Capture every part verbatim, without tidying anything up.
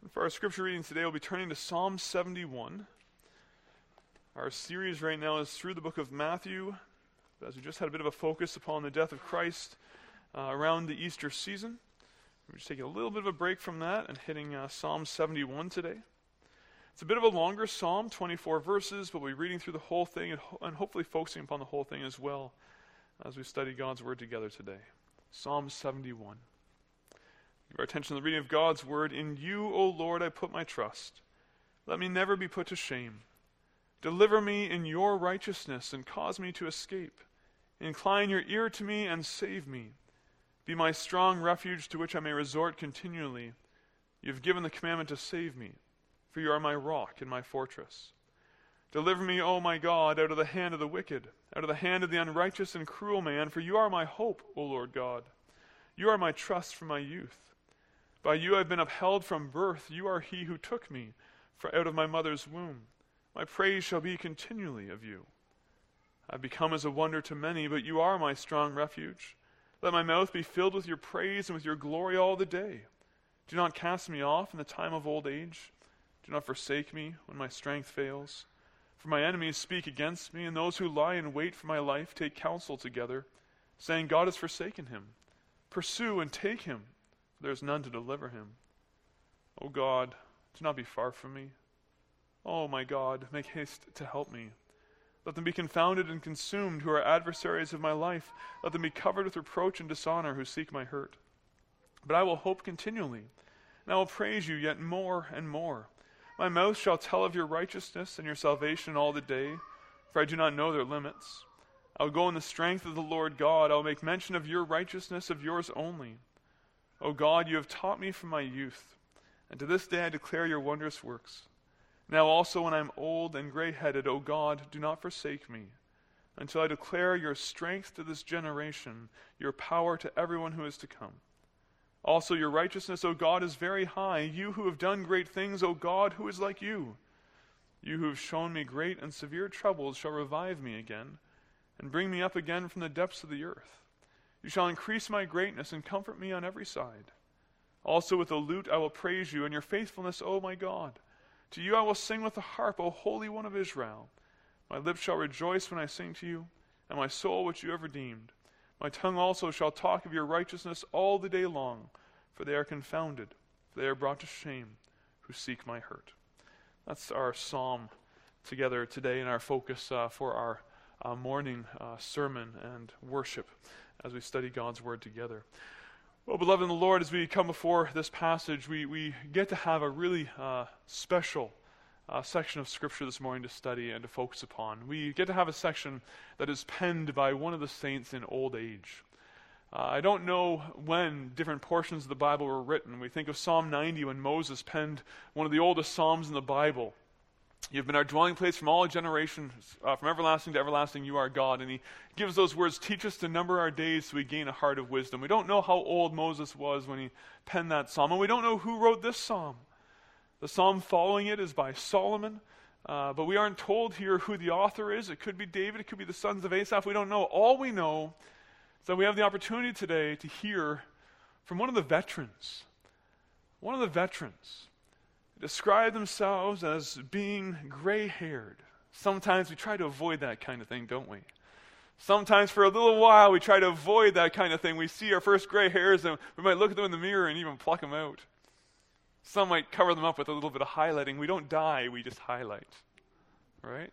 For our scripture reading today, we'll be turning to Psalm seventy-one. Our series right now is through the book of Matthew, as we just had a bit of a focus upon the death of Christ uh, around the Easter season. We're just taking a little bit of a break from that and hitting uh, Psalm seventy-one today. It's a bit of a longer psalm, twenty-four verses, but we'll be reading through the whole thing and, ho- and hopefully focusing upon the whole thing as well as we study God's Word together today. Psalm seventy-one. Give our attention to the reading of God's Word. In you, O Lord, I put my trust. Let me never be put to shame. Deliver me in your righteousness and cause me to escape. Incline your ear to me and save me. Be my strong refuge to which I may resort continually. You have given the commandment to save me, for you are my rock and my fortress. Deliver me, O my God, out of the hand of the wicked, out of the hand of the unrighteous and cruel man, for you are my hope, O Lord God. You are my trust from my youth. By you I have been upheld from birth. You are he who took me for out of my mother's womb. My praise shall be continually of you. I have become as a wonder to many, but you are my strong refuge. Let my mouth be filled with your praise and with your glory all the day. Do not cast me off in the time of old age. Do not forsake me when my strength fails. For my enemies speak against me, and those who lie in wait for my life take counsel together, saying, God has forsaken him. Pursue and take him, for there is none to deliver him. O God, do not be far from me. O my God, make haste to help me. Let them be confounded and consumed who are adversaries of my life. Let them be covered with reproach and dishonor who seek my hurt. But I will hope continually, and I will praise you yet more and more. My mouth shall tell of your righteousness and your salvation all the day, for I do not know their limits. I will go in the strength of the Lord God. I will make mention of your righteousness, of yours only. O God, you have taught me from my youth, and to this day I declare your wondrous works. Now also when I am old and gray-headed, O God, do not forsake me, until I declare your strength to this generation, your power to everyone who is to come. Also your righteousness, O God, is very high. You who have done great things, O God, who is like you? You who have shown me great and severe troubles shall revive me again, and bring me up again from the depths of the earth. You shall increase my greatness and comfort me on every side. Also with the lute I will praise you, and your faithfulness, O my God. To you I will sing with the harp, O Holy One of Israel. My lips shall rejoice when I sing to you, and my soul which you have redeemed. My tongue also shall talk of your righteousness all the day long, for they are confounded, for they are brought to shame, who seek my hurt. That's our psalm together today, and our focus uh, for our uh, morning uh, sermon and worship as we study God's Word together. Well, beloved in the Lord, as we come before this passage, we, we get to have a really uh, special uh, section of Scripture this morning to study and to focus upon. We get to have a section that is penned by one of the saints in old age. Uh, I don't know when different portions of the Bible were written. We think of Psalm ninety when Moses penned one of the oldest psalms in the Bible. You've been our dwelling place from all generations, uh, from everlasting to everlasting, you are God. And he gives those words, teach us to number our days so we gain a heart of wisdom. We don't know how old Moses was when he penned that psalm, and we don't know who wrote this psalm. The psalm following it is by Solomon, uh, but we aren't told here who the author is. It could be David, it could be the sons of Asaph. We don't know. All we know is that we have the opportunity today to hear from one of the veterans. One of the veterans. Describe themselves as being gray-haired. Sometimes we try to avoid that kind of thing, don't we? Sometimes for a little while we try to avoid that kind of thing. We see our first gray hairs and we might look at them in the mirror and even pluck them out. Some might cover them up with a little bit of highlighting. We don't dye, we just highlight. Right?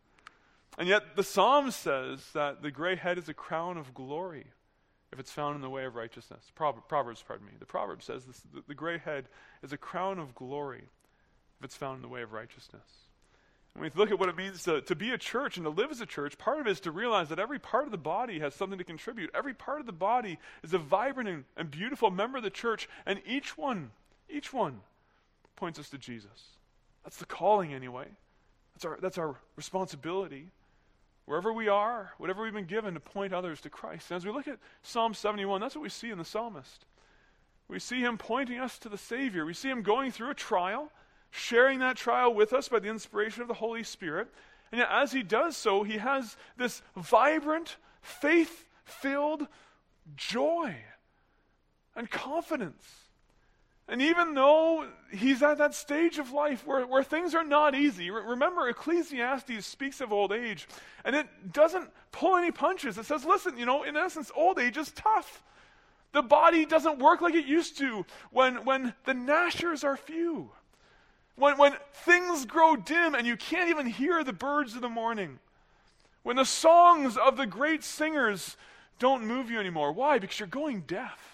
And yet the Psalm says that the gray head is a crown of glory if it's found in the way of righteousness. Proverbs, pardon me. The Proverbs says this, the, the gray head is a crown of glory if it's found in the way of righteousness. When we look at what it means to, to be a church and to live as a church, part of it is to realize that every part of the body has something to contribute. Every part of the body is a vibrant and, and beautiful member of the church, and each one, each one points us to Jesus. That's the calling anyway. That's our, that's our responsibility. Wherever we are, whatever we've been given, to point others to Christ. And as we look at Psalm seventy-one, that's what we see in the psalmist. We see him pointing us to the Savior. We see him going through a trial, sharing that trial with us by the inspiration of the Holy Spirit. And yet as he does so, he has this vibrant, faith-filled joy and confidence And even though he's at that stage of life where, where things are not easy, re- remember Ecclesiastes speaks of old age, and it doesn't pull any punches. It says, listen, you know, in essence, old age is tough. The body doesn't work like it used to when, when the gnashers are few. When, when things grow dim and you can't even hear the birds of the morning. When the songs of the great singers don't move you anymore. Why? Because you're going deaf.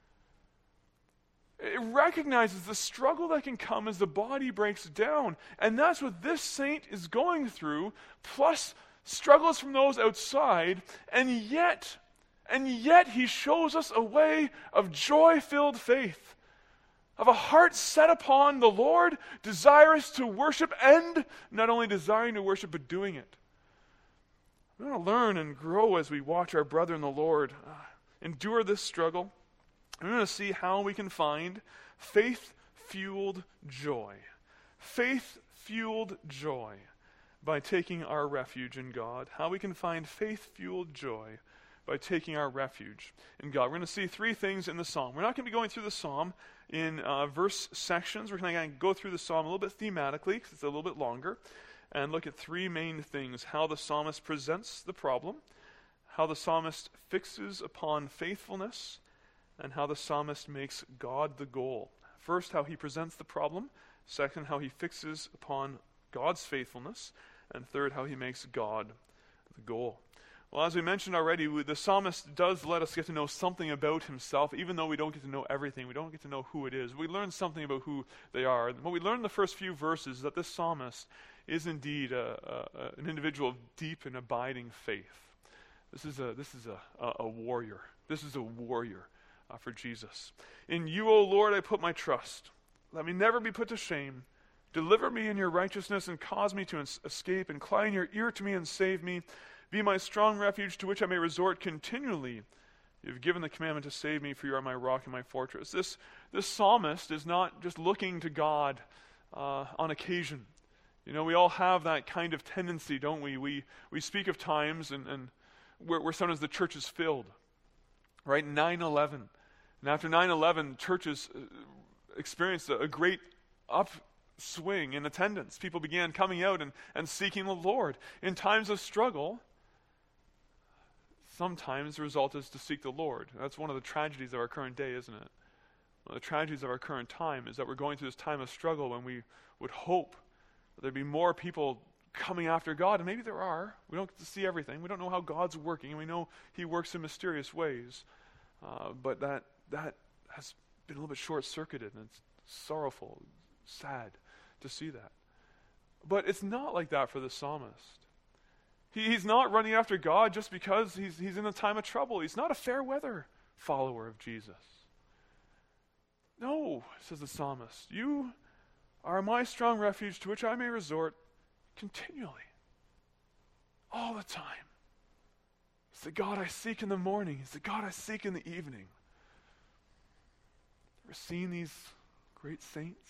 It recognizes the struggle that can come as the body breaks down. And that's what this saint is going through, plus struggles from those outside. And yet, and yet he shows us a way of joy-filled faith, of a heart set upon the Lord, desirous to worship, and not only desiring to worship, but doing it. We want to learn and grow as we watch our brother in the Lord uh, endure this struggle. We're going to see how we can find faith-fueled joy. Faith-fueled joy by taking our refuge in God. How we can find faith-fueled joy by taking our refuge in God. We're going to see three things in the psalm. We're not going to be going through the psalm in uh, verse sections. We're going to go through the psalm a little bit thematically because it's a little bit longer and look at three main things. How the psalmist presents the problem, how the psalmist fixes upon faithfulness, and how the psalmist makes God the goal. First, how he presents the problem. Second, how he fixes upon God's faithfulness. And third, how he makes God the goal. Well, as we mentioned already, the psalmist does let us get to know something about himself, even though we don't get to know everything. We don't get to know who it is. We learn something about who they are. What we learn in the first few verses is that this psalmist is indeed a, a, an individual of deep and abiding faith. This is a, this is a, a, a warrior. This is a warrior. Uh, for Jesus. In you, O Lord, I put my trust. Let me never be put to shame. Deliver me in your righteousness and cause me to ins- escape. Incline your ear to me and save me. Be my strong refuge to which I may resort continually. You have given the commandment to save me, for you are my rock and my fortress. This, this psalmist is not just looking to God uh, on occasion. You know, we all have that kind of tendency, don't we? We, we speak of times and, and where, where sometimes the church is filled. Right? nine eleven. And after nine eleven, churches experienced a, a great upswing in attendance. People began coming out and, and seeking the Lord. In times of struggle, sometimes the result is to seek the Lord. That's one of the tragedies of our current day, isn't it? One of the tragedies of our current time is that we're going through this time of struggle when we would hope that there'd be more people coming after God. And maybe there are. We don't get to see everything. We don't know how God's working, and we know he works in mysterious ways. Uh, but that that has been a little bit short-circuited, and it's sorrowful, sad to see that. But it's not like that for the psalmist. He, he's not running after God just because he's, he's in a time of trouble. He's not a fair-weather follower of Jesus. No, says the psalmist, you are my strong refuge to which I may resort continually, all the time. It's the God I seek in the morning. It's the God I seek in the evening. Ever seen these great saints?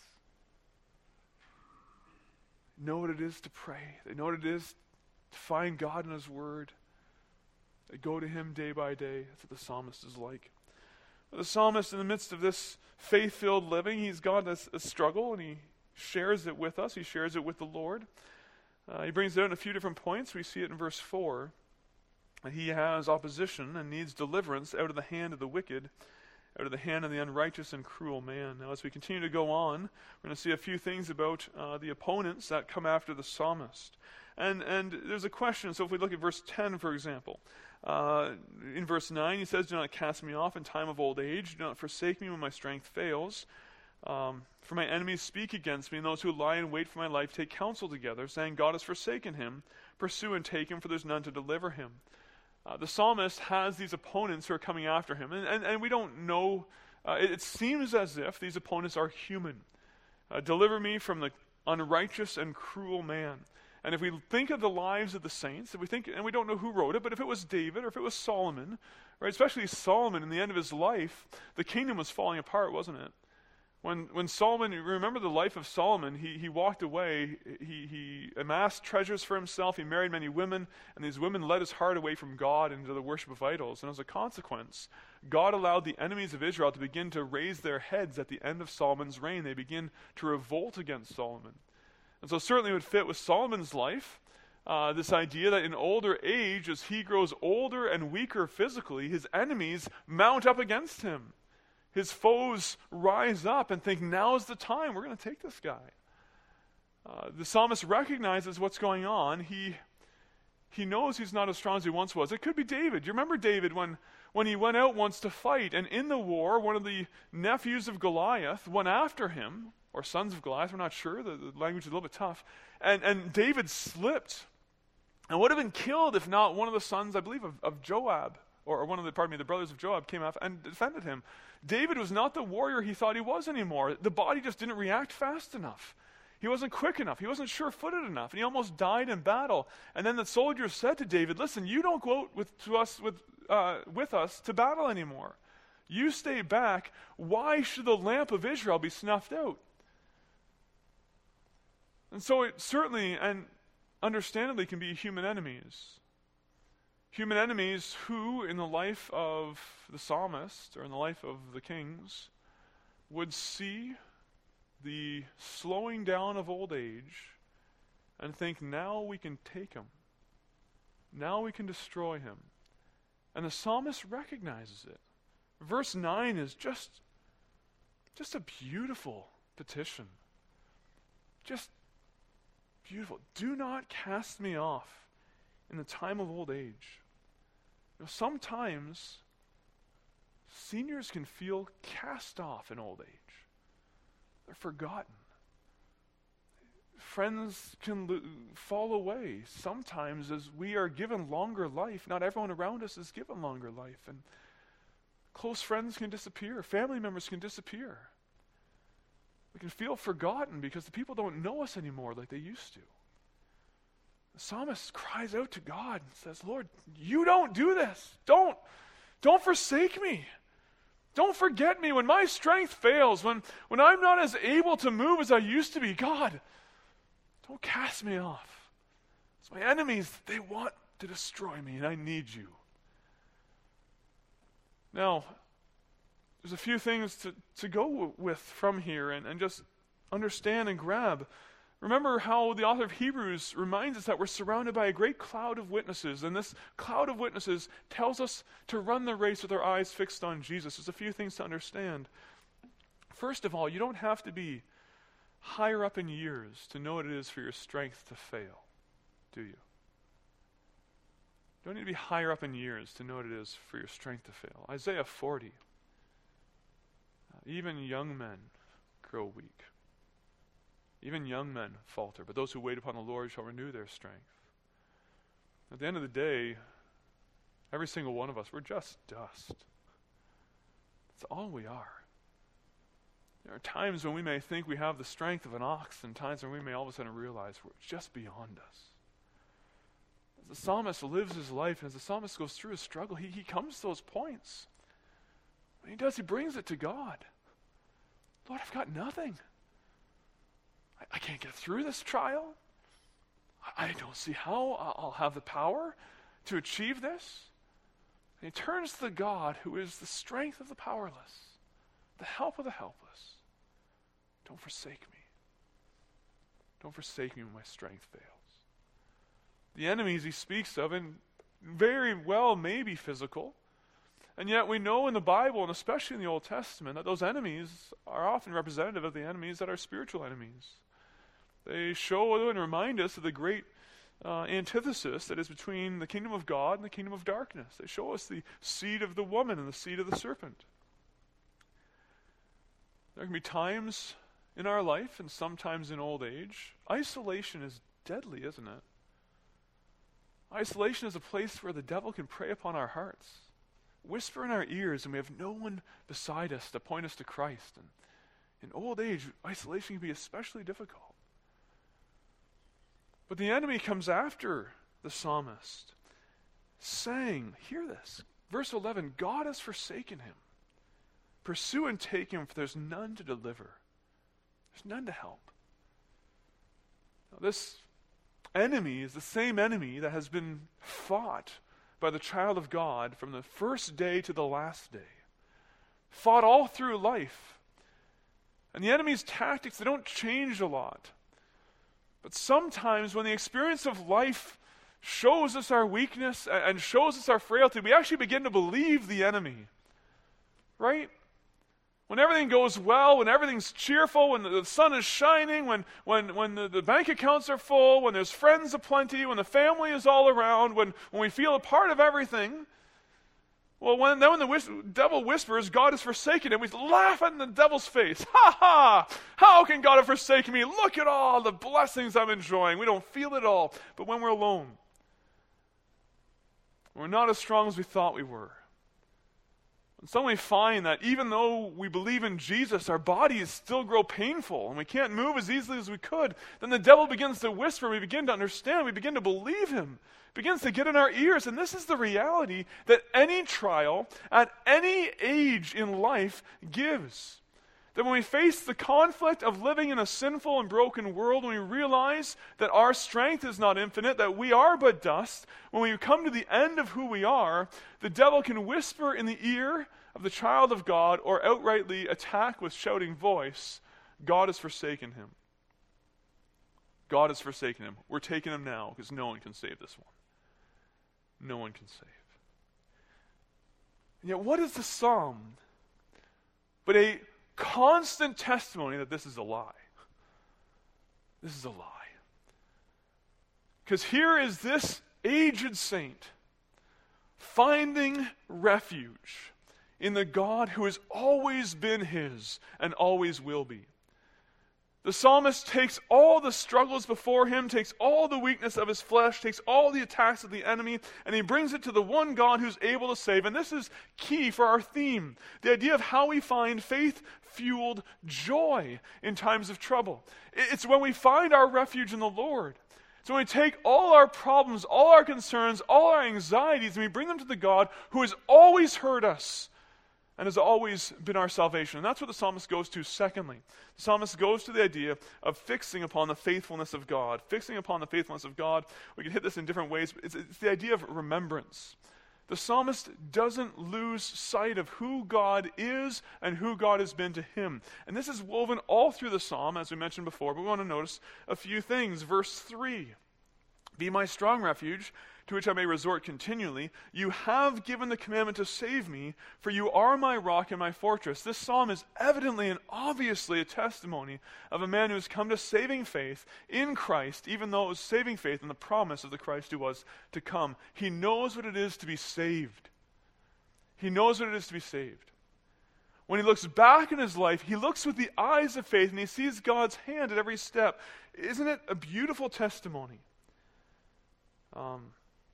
They know what it is to pray. They know what it is to find God in his word. They go to him day by day. That's what the psalmist is like. But the psalmist, in the midst of this faith-filled living, he's got a, a struggle, and he shares it with us. He shares it with the Lord. Uh, he brings it out in a few different points. We see it in verse four. He has opposition and needs deliverance out of the hand of the wicked, out of the hand of the unrighteous and cruel man. Now, as we continue to go on, we're going to see a few things about uh, the opponents that come after the psalmist. And and there's a question. So if we look at verse ten, for example, uh, in verse nine, he says, "Do not cast me off in time of old age. Do not forsake me when my strength fails. Um, for my enemies speak against me, and those who lie in wait for my life take counsel together, saying, God has forsaken him. Pursue and take him, for there's none to deliver him." Uh, the psalmist has these opponents who are coming after him, and, and, and we don't know, uh, it, it seems as if these opponents are human. Uh, deliver me from the unrighteous and cruel man. And if we think of the lives of the saints, if we think, and we don't know who wrote it, but if it was David or if it was Solomon, right, especially Solomon in the end of his life, the kingdom was falling apart, wasn't it? When when Solomon, remember the life of Solomon, he, he walked away, he, he amassed treasures for himself, he married many women, and these women led his heart away from God into the worship of idols. And as a consequence, God allowed the enemies of Israel to begin to raise their heads at the end of Solomon's reign. They begin to revolt against Solomon. And so certainly it would fit with Solomon's life, uh, this idea that in older age, as he grows older and weaker physically, his enemies mount up against him. His foes rise up and think, now's the time, we're going to take this guy. Uh, the psalmist recognizes what's going on. He he knows he's not as strong as he once was. It could be David. You remember David when, when he went out once to fight, and in the war, one of the nephews of Goliath went after him, or sons of Goliath, we're not sure, the, the language is a little bit tough, and, and David slipped and would have been killed if not one of the sons, I believe, of, of Joab, or, or one of the, pardon me, the brothers of Joab came up and defended him. David was not the warrior he thought he was anymore. The body just didn't react fast enough. He wasn't quick enough. He wasn't sure-footed enough. And he almost died in battle. And then the soldiers said to David, listen, you don't go out with, to us, with, uh, with us to battle anymore. You stay back. Why should the lamp of Israel be snuffed out? And so it certainly and understandably can be human enemies. Human enemies who, in the life of the psalmist or in the life of the kings, would see the slowing down of old age and think, now we can take him. Now we can destroy him. And the psalmist recognizes it. Verse nine is just, just a beautiful petition. Just beautiful. Do not cast me off in the time of old age. You know, sometimes seniors can feel cast off in old age. They're forgotten. Friends can lo- fall away. Sometimes as we are given longer life, not everyone around us is given longer life. And close friends can disappear. Family members can disappear. We can feel forgotten because the people don't know us anymore like they used to. The psalmist cries out to God and says, Lord, you don't do this. Don't, don't forsake me. Don't forget me when my strength fails, when, when I'm not as able to move as I used to be. God, don't cast me off. It's my enemies, they want to destroy me, and I need you. Now, there's a few things to, to go w- with from here and, and just understand and grab. Remember how the author of Hebrews reminds us that we're surrounded by a great cloud of witnesses, and this cloud of witnesses tells us to run the race with our eyes fixed on Jesus. There's a few things to understand. First of all, you don't have to be higher up in years to know what it is for your strength to fail, do you? You don't need to be higher up in years to know what it is for your strength to fail. Isaiah forty. Uh, even young men grow weak. Even young men falter, but those who wait upon the Lord shall renew their strength. At the end of the day, every single one of us, we're just dust. That's all we are. There are times when we may think we have the strength of an ox, and times when we may all of a sudden realize we're just beyond us. As the psalmist lives his life, and as the psalmist goes through his struggle, he, he comes to those points. When he does, he brings it to God. Lord, I've got nothing. I can't get through this trial. I don't see how I'll have the power to achieve this. And he turns to the God who is the strength of the powerless, the help of the helpless. Don't forsake me. Don't forsake me when my strength fails. The enemies he speaks of, and very well may be physical, and yet we know in the Bible, and especially in the Old Testament, that those enemies are often representative of the enemies that are spiritual enemies. They show and remind us of the great uh, antithesis that is between the kingdom of God and the kingdom of darkness. They show us the seed of the woman and the seed of the serpent. There can be times in our life, and sometimes in old age, isolation is deadly, isn't it? Isolation is a place where the devil can prey upon our hearts, whisper in our ears, and we have no one beside us to point us to Christ. And in old age, isolation can be especially difficult. But the enemy comes after the psalmist, saying, hear this, verse eleven, God has forsaken him. Pursue and take him, for there's none to deliver. There's none to help. Now, this enemy is the same enemy that has been fought by the child of God from the first day to the last day. Fought all through life. And the enemy's tactics, they don't change a lot. But sometimes when the experience of life shows us our weakness and shows us our frailty, we actually begin to believe the enemy. Right? When everything goes well, when everything's cheerful, when the sun is shining, when, when, when the, the bank accounts are full, when there's friends aplenty, when the family is all around, when, when we feel a part of everything, well, when, then when the whis- devil whispers, God has forsaken him, we laugh in the devil's face. Ha ha! How can God have forsaken me? Look at all the blessings I'm enjoying. We don't feel it all. But when we're alone, we're not as strong as we thought we were. And suddenly we find that even though we believe in Jesus, our bodies still grow painful and we can't move as easily as we could. Then the devil begins to whisper, we begin to understand, we begin to believe him. It begins to get in our ears. And this is the reality that any trial at any age in life gives. That when we face the conflict of living in a sinful and broken world, when we realize that our strength is not infinite, that we are but dust, when we come to the end of who we are, the devil can whisper in the ear of the child of God or outrightly attack with shouting voice, God has forsaken him. God has forsaken him. We're taking him now because no one can save this one. No one can save. And yet what is the psalm but a constant testimony that this is a lie? This is a lie. Because here is this aged saint finding refuge in the God who has always been his and always will be. The psalmist takes all the struggles before him, takes all the weakness of his flesh, takes all the attacks of the enemy, and he brings it to the one God who's able to save. And this is key for our theme, the idea of how we find faith-fueled joy in times of trouble. It's when we find our refuge in the Lord. So when we take all our problems, all our concerns, all our anxieties, and we bring them to the God who has always heard us and has always been our salvation. And that's what the psalmist goes to secondly. The psalmist goes to the idea of fixing upon the faithfulness of God. Fixing upon the faithfulness of God. We can hit this in different ways, but it's, it's the idea of remembrance. The psalmist doesn't lose sight of who God is and who God has been to him. And this is woven all through the psalm, as we mentioned before, but we want to notice a few things. Verse three, be my strong refuge, to which I may resort continually. You have given the commandment to save me, for you are my rock and my fortress. This psalm is evidently and obviously a testimony of a man who has come to saving faith in Christ, even though it was saving faith in the promise of the Christ who was to come. He knows what it is to be saved. He knows what it is to be saved. When he looks back in his life, he looks with the eyes of faith and he sees God's hand at every step. Isn't it a beautiful testimony? Um...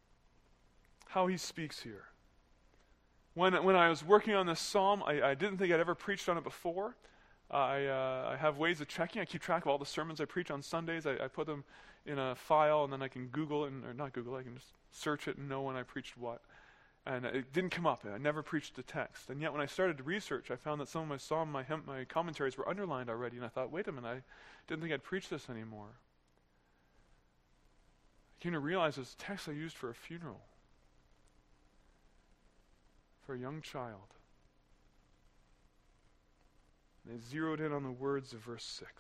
How he speaks here. When when I was working on this psalm, I, I didn't think I'd ever preached on it before. I uh, I have ways of checking. I keep track of all the sermons I preach on Sundays. I, I put them in a file, and then I can Google it, and, or not Google, I can just search it and know when I preached what. And it didn't come up. I never preached the text. And yet when I started to research, I found that some of my psalm, my, hymn, my commentaries were underlined already, and I thought, wait a minute, I didn't think I'd preach this anymore. I came to realize it's a text I used for a funeral. For a young child. They zeroed in on the words of verse six.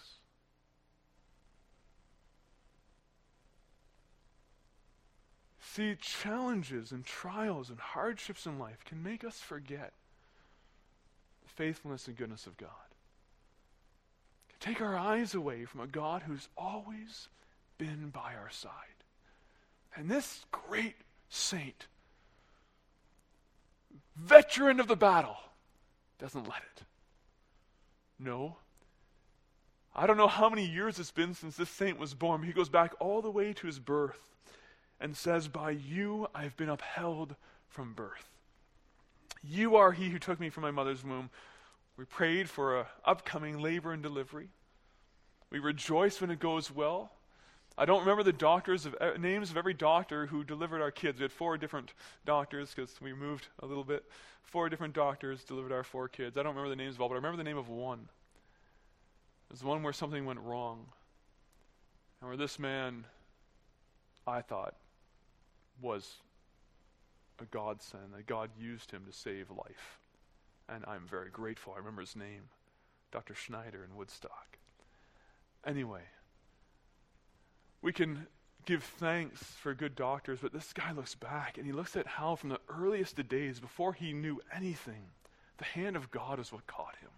See, challenges and trials and hardships in life can make us forget the faithfulness and goodness of God. Can take our eyes away from a God who's always been by our side. And this great saint, veteran of the battle, doesn't let it. No. I don't know how many years it's been since this saint was born, but he goes back all the way to his birth and says, by you I have been upheld from birth. You are he who took me from my mother's womb. We prayed for an upcoming labor and delivery. We rejoice when it goes well. I don't remember the doctors of uh, names of every doctor who delivered our kids. We had four different doctors because we moved a little bit. Four different doctors delivered our four kids. I don't remember the names of all, but I remember the name of one. It was the one where something went wrong. And where this man, I thought, was a godsend, that God used him to save life. And I'm very grateful. I remember his name, Doctor Schneider in Woodstock. Anyway, we can give thanks for good doctors, but this guy looks back and he looks at how from the earliest of days, before he knew anything, the hand of God is what caught him.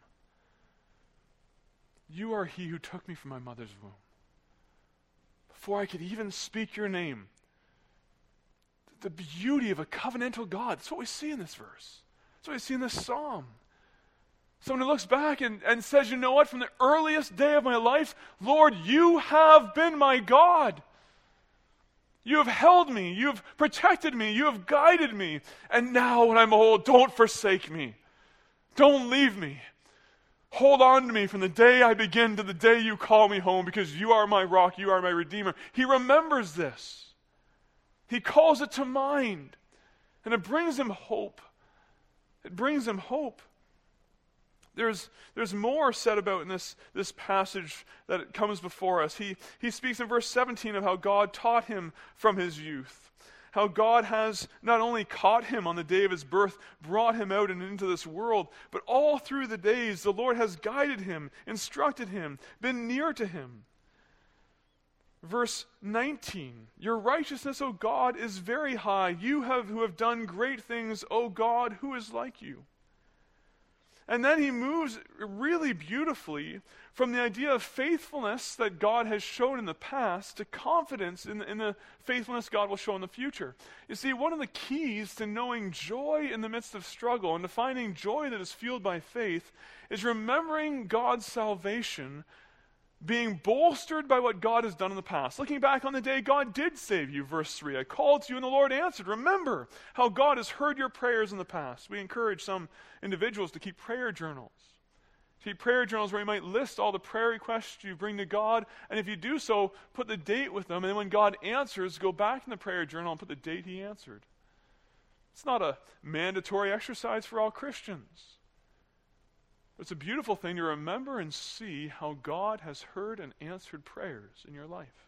You are he who took me from my mother's womb. Before I could even speak your name, the beauty of a covenantal God. That's what we see in this verse. That's what we see in this psalm. Someone who looks back and, and says, you know what, from the earliest day of my life, Lord, you have been my God. You have held me. You have protected me. You have guided me. And now when I'm old, don't forsake me. Don't leave me. Hold on to me from the day I begin to the day you call me home, because you are my rock. You are my redeemer. He remembers this. He calls it to mind. And it brings him hope. It brings him hope. There's, there's more said about in this, this passage that comes before us. He, he speaks in verse seventeen of how God taught him from his youth. How God has not only caught him on the day of his birth, brought him out and into this world, but all through the days the Lord has guided him, instructed him, been near to him. Verse nineteen, your righteousness, O God, is very high. You have who have done great things, O God, who is like you? And then he moves really beautifully from the idea of faithfulness that God has shown in the past to confidence in the, in the faithfulness God will show in the future. You see, one of the keys to knowing joy in the midst of struggle and to finding joy that is fueled by faith is remembering God's salvation, being bolstered by what God has done in the past. Looking back on the day God did save you, verse three. I called to you and the Lord answered. Remember how God has heard your prayers in the past. We encourage some individuals to keep prayer journals. To keep prayer journals where you might list all the prayer requests you bring to God. And if you do so, put the date with them. And then when God answers, go back in the prayer journal and put the date he answered. It's not a mandatory exercise for all Christians. It's a beautiful thing to remember and see how God has heard and answered prayers in your life.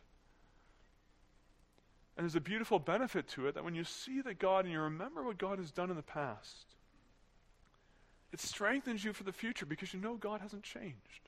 And there's a beautiful benefit to it that when you see that God and you remember what God has done in the past, it strengthens you for the future because you know God hasn't changed.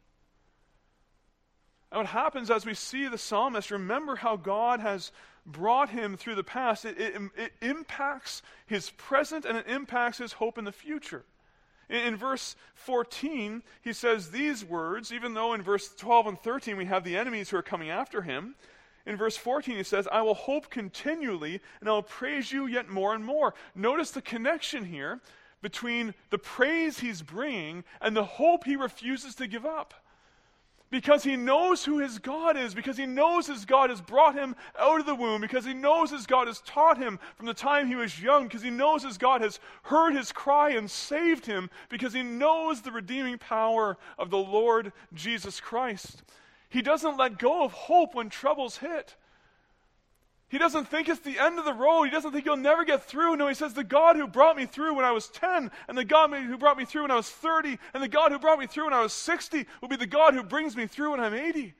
And what happens as we see the psalmist remember how God has brought him through the past, it, it, it impacts his present and it impacts his hope in the future. In verse fourteen, he says these words, even though in verse twelve and thirteen we have the enemies who are coming after him. In verse fourteen he says, I will hope continually and I will praise you yet more and more. Notice the connection here between the praise he's bringing and the hope he refuses to give up. Because he knows who his God is, because he knows his God has brought him out of the womb, because he knows his God has taught him from the time he was young, because he knows his God has heard his cry and saved him, because he knows the redeeming power of the Lord Jesus Christ. He doesn't let go of hope when troubles hit. He doesn't think it's the end of the road. He doesn't think he'll never get through. No, he says, the God who brought me through when I was ten, and the God who brought me through when I was thirty, and the God who brought me through when I was sixty will be the God who brings me through when I'm eighty.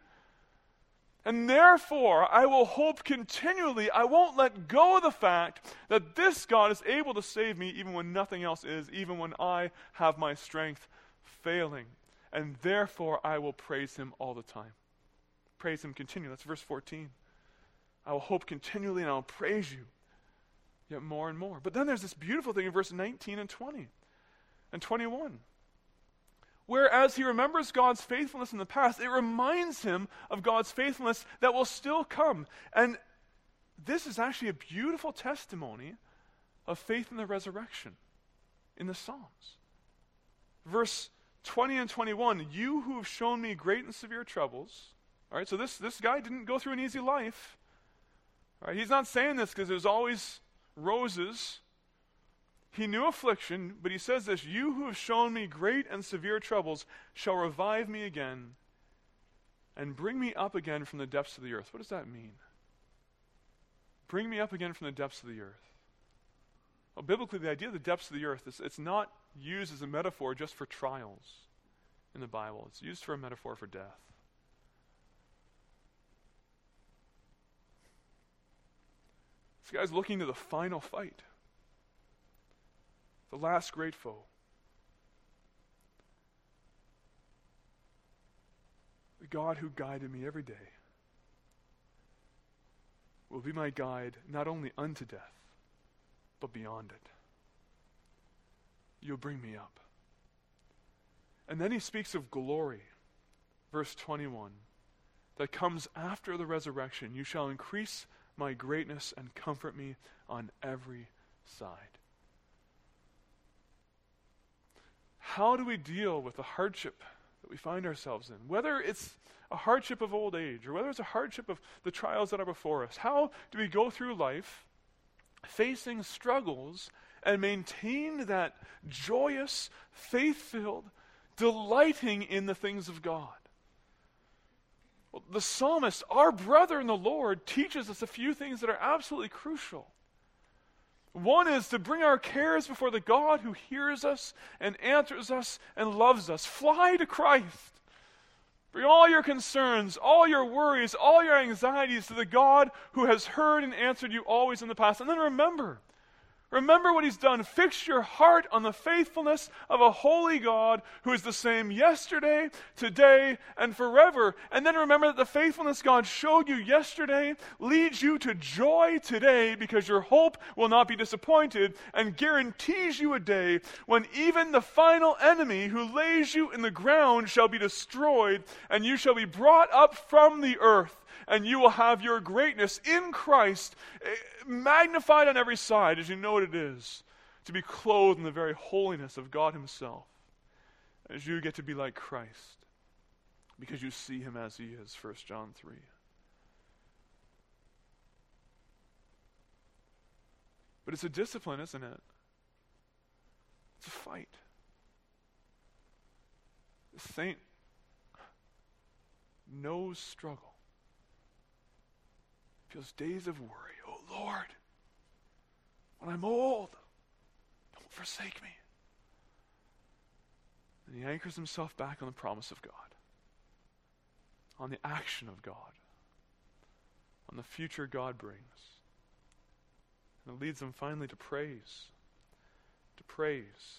And therefore, I will hope continually. I won't let go of the fact that this God is able to save me even when nothing else is, even when I have my strength failing. And therefore, I will praise him all the time. Praise him continually. That's verse fourteen. I will hope continually and I will praise you yet more and more. But then there's this beautiful thing in verse nineteen and twenty and twenty-one. Whereas he remembers God's faithfulness in the past, it reminds him of God's faithfulness that will still come. And this is actually a beautiful testimony of faith in the resurrection in the Psalms. Verse twenty and twenty-one, you who have shown me great and severe troubles. All right, so this, this guy didn't go through an easy life. All right, he's not saying this because there's always roses. He knew affliction, but he says this, you who have shown me great and severe troubles shall revive me again and bring me up again from the depths of the earth. What does that mean? Bring me up again from the depths of the earth. Well, biblically, the idea of the depths of the earth, is, it's not used as a metaphor just for trials in the Bible. It's used for a metaphor for death. This guy's looking to the final fight. the last great foe. The God who guided me every day will be my guide not only unto death, but beyond it. You'll bring me up. And then he speaks of glory, verse twenty-one, that comes after the resurrection. You shall increase my greatness and comfort me on every side. How do we deal with the hardship that we find ourselves in? Whether it's a hardship of old age or whether it's a hardship of the trials that are before us, how do we go through life facing struggles and maintain that joyous, faith-filled, delighting in the things of God? Well, the psalmist, our brother in the Lord, teaches us a few things that are absolutely crucial. One is to bring our cares before the God who hears us and answers us and loves us. Fly to Christ. Bring all your concerns, all your worries, all your anxieties to the God who has heard and answered you always in the past. And then remember, remember what he's done. Fix your heart on the faithfulness of a holy God who is the same yesterday, today, and forever. And then remember that the faithfulness God showed you yesterday leads you to joy today, because your hope will not be disappointed, and guarantees you a day when even the final enemy who lays you in the ground shall be destroyed, and you shall be brought up from the earth. And you will have your greatness in Christ magnified on every side, as you know what it is to be clothed in the very holiness of God himself, as you get to be like Christ because you see him as he is, First John three. But it's a discipline, isn't it? It's a fight. The saint knows struggle. Feels days of worry. Oh Lord, when I'm old, don't forsake me. And he anchors himself back on the promise of God, on the action of God, on the future God brings. And it leads them finally to praise. To praise.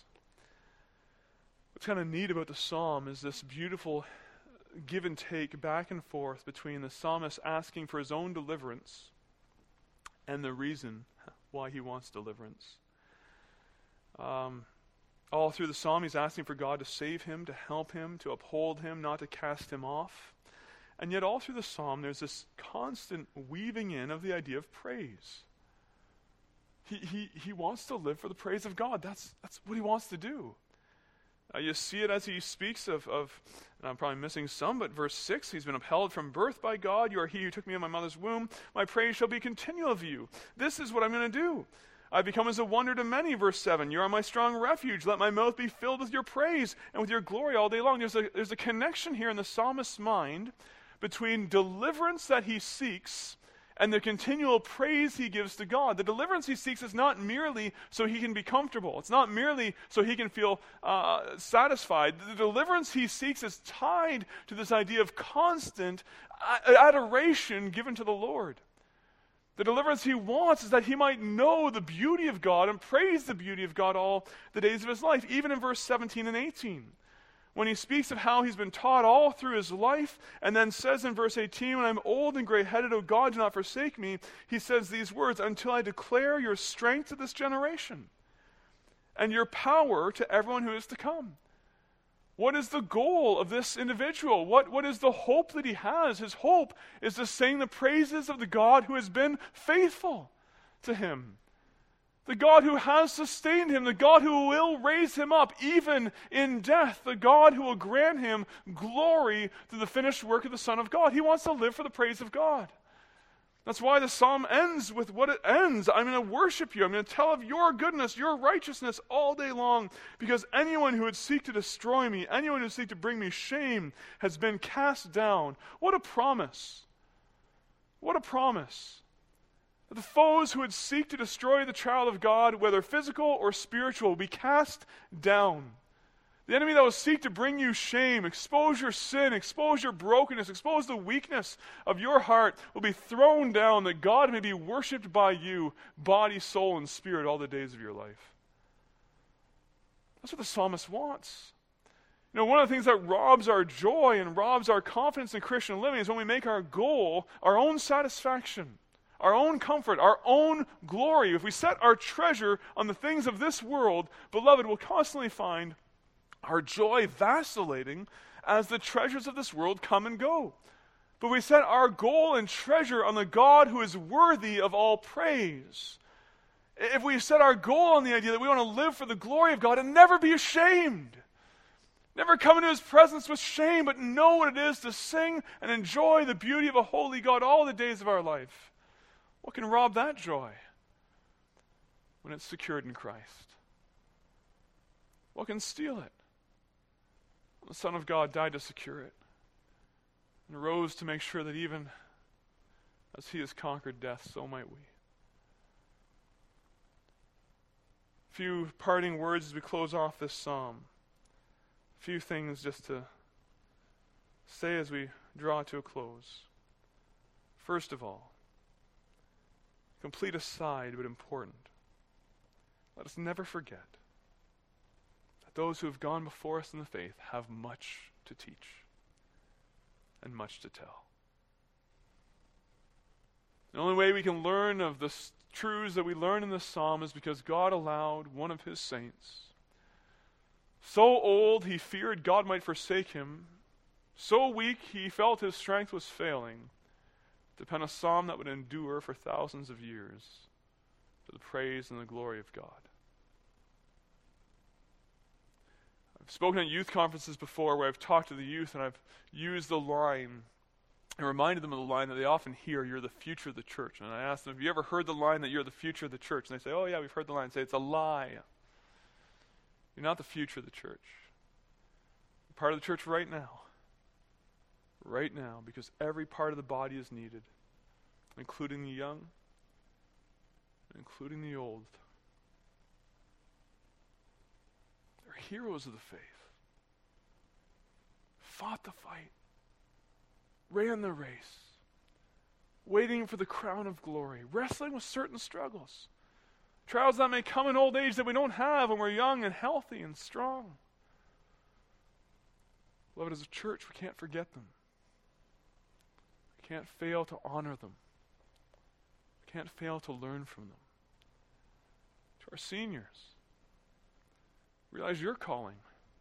What's kind of neat about the psalm is this beautiful give and take back and forth between the psalmist asking for his own deliverance and the reason why he wants deliverance. Um, all through the psalm, he's asking for God to save him, to help him, to uphold him, not to cast him off. And yet all through the psalm, there's this constant weaving in of the idea of praise. He, he, he wants to live for the praise of God. That's, that's what he wants to do. Uh, you see it as he speaks of, of, and I'm probably missing some, but verse six, he's been upheld from birth by God. You are he who took me in my mother's womb. My praise shall be continual of you. This is what I'm going to do. I become as a wonder to many, verse seven. You are my strong refuge. Let my mouth be filled with your praise and with your glory all day long. There's a, there's a connection here in the psalmist's mind between deliverance that he seeks and the continual praise he gives to God. The deliverance he seeks is not merely so he can be comfortable. It's not merely so he can feel uh, satisfied. The deliverance he seeks is tied to this idea of constant adoration given to the Lord. The deliverance he wants is that he might know the beauty of God and praise the beauty of God all the days of his life, even in verse seventeen and eighteen. When he speaks of how he's been taught all through his life, and then says in verse eighteen, when I'm old and gray-headed, O God, do not forsake me, he says these words, until I declare your strength to this generation and your power to everyone who is to come. What is the goal of this individual? What, what is the hope that he has? His hope is to sing the praises of the God who has been faithful to him. The God who has sustained him, the God who will raise him up even in death, the God who will grant him glory through the finished work of the Son of God. He wants to live for the praise of God. That's why the psalm ends with what it ends. I'm going to worship you. I'm going to tell of your goodness, your righteousness all day long, because anyone who would seek to destroy me, anyone who would seek to bring me shame has been cast down. What a promise. What a promise. The foes who would seek to destroy the child of God, whether physical or spiritual, will be cast down. The enemy that will seek to bring you shame, expose your sin, expose your brokenness, expose the weakness of your heart, will be thrown down, that God may be worshipped by you, body, soul, and spirit, all the days of your life. That's what the psalmist wants. You know, one of the things that robs our joy and robs our confidence in Christian living is when we make our goal our own satisfaction, our own comfort, our own glory. If we set our treasure on the things of this world, beloved, we'll constantly find our joy vacillating as the treasures of this world come and go. But we set our goal and treasure on the God who is worthy of all praise. If we set our goal on the idea that we want to live for the glory of God and never be ashamed, never come into his presence with shame, but know what it is to sing and enjoy the beauty of a holy God all the days of our life, what can rob that joy when it's secured in Christ? What can steal it? The Son of God died to secure it and rose to make sure that even as he has conquered death, so might we. A few parting words as we close off this psalm. A few things just to say as we draw to a close. First of all, complete aside but important. Let us never forget that those who have gone before us in the faith have much to teach and much to tell. The only way we can learn of the s- truths that we learn in this psalm is because God allowed one of his saints, so old he feared God might forsake him, so weak he felt his strength was failing, to pen a psalm that would endure for thousands of years to the praise and the glory of God. I've spoken at youth conferences before where I've talked to the youth and I've used the line and reminded them of the line that they often hear, "You're the future of the church." And I ask them, have you ever heard the line that you're the future of the church? And they say, oh yeah, we've heard the line. I say, it's a lie. You're not the future of the church. You're part of the church right now. Right now, because every part of the body is needed, including the young, including the old. They're heroes of the faith. Fought the fight, ran the race, waiting for the crown of glory, wrestling with certain struggles, trials that may come in old age that we don't have when we're young and healthy and strong. Beloved, as a church, we can't forget them. We can't fail to honor them. We can't fail to learn from them. To our seniors, realize your calling.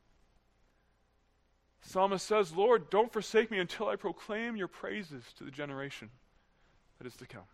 The psalmist says, Lord, don't forsake me until I proclaim your praises to the generation that is to come.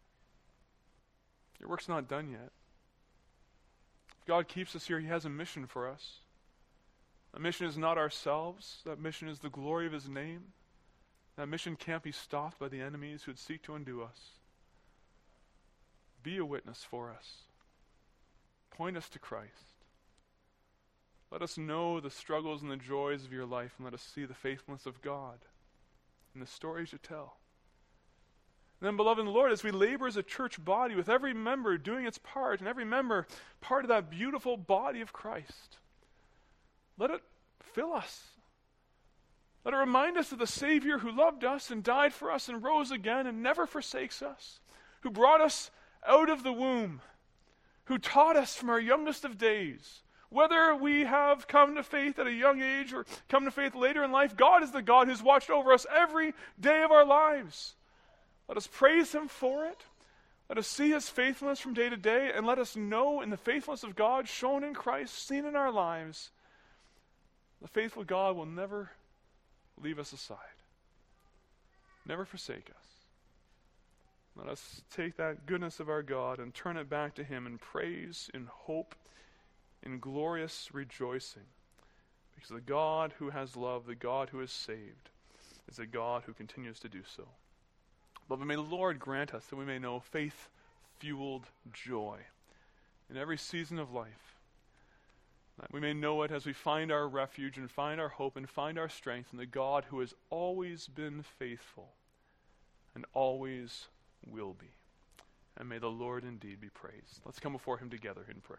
Your work's not done yet. If God keeps us here, he has a mission for us. That mission is not ourselves. That mission is the glory of his name. That mission can't be stopped by the enemies who would seek to undo us. Be a witness for us. Point us to Christ. Let us know the struggles and the joys of your life, and let us see the faithfulness of God in the stories you tell. And then, beloved in the Lord, as we labor as a church body, with every member doing its part, and every member part of that beautiful body of Christ, let it fill us. Let it remind us of the Savior who loved us and died for us and rose again and never forsakes us, who brought us out of the womb, who taught us from our youngest of days. Whether we have come to faith at a young age or come to faith later in life, God is the God who's watched over us every day of our lives. Let us praise him for it. Let us see his faithfulness from day to day, and let us know in the faithfulness of God shown in Christ, seen in our lives, the faithful God will never leave us aside, never forsake us. Let us take that goodness of our God and turn it back to him in praise, in hope, in glorious rejoicing. Because the God who has loved, the God who has saved, is a God who continues to do so. But may the Lord grant us that we may know faith-fueled joy in every season of life. That we may know it as we find our refuge and find our hope and find our strength in the God who has always been faithful and always will be. And may the Lord indeed be praised. Let's come before him together in prayer.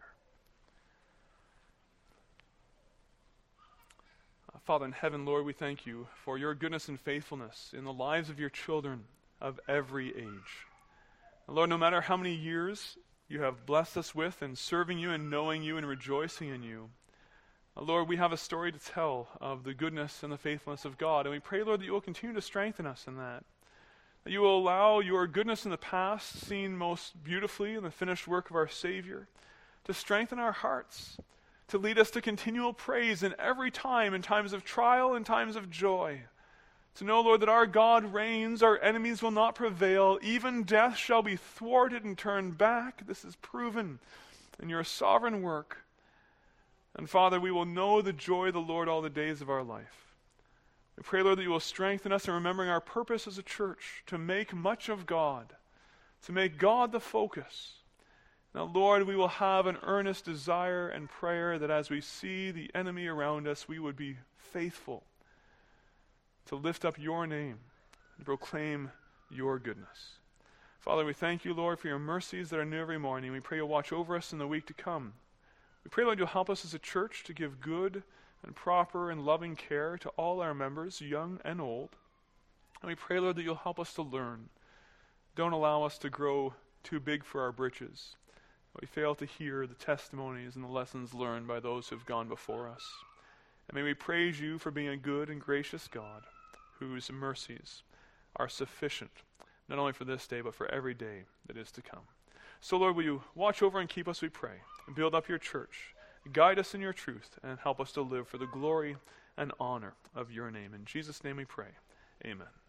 Uh, Father in heaven, Lord, we thank you for your goodness and faithfulness in the lives of your children of every age. And Lord, no matter how many years you have blessed us with in serving you and knowing you and rejoicing in you, Uh, Lord, we have a story to tell of the goodness and the faithfulness of God, and we pray, Lord, that you will continue to strengthen us in that. That you will allow your goodness in the past, seen most beautifully in the finished work of our Savior, to strengthen our hearts, to lead us to continual praise in every time, in times of trial and times of joy. To know, Lord, that our God reigns, our enemies will not prevail, even death shall be thwarted and turned back. This is proven in your sovereign work. And Father, we will know the joy of the Lord all the days of our life. We pray, Lord, that you will strengthen us in remembering our purpose as a church, to make much of God, to make God the focus. Now, Lord, we will have an earnest desire and prayer that as we see the enemy around us, we would be faithful to lift up your name and proclaim your goodness. Father, we thank you, Lord, for your mercies that are new every morning. We pray you'll watch over us in the week to come. We pray, Lord, you'll help us as a church to give good and proper and loving care to all our members, young and old. And we pray, Lord, that you'll help us to learn. Don't allow us to grow too big for our britches. We fail to hear the testimonies and the lessons learned by those who have gone before us. And may we praise you for being a good and gracious God, whose mercies are sufficient, not only for this day, but for every day that is to come. So, Lord, will you watch over and keep us, we pray, and build up your church, guide us in your truth, and help us to live for the glory and honor of your name. In Jesus' name we pray. Amen.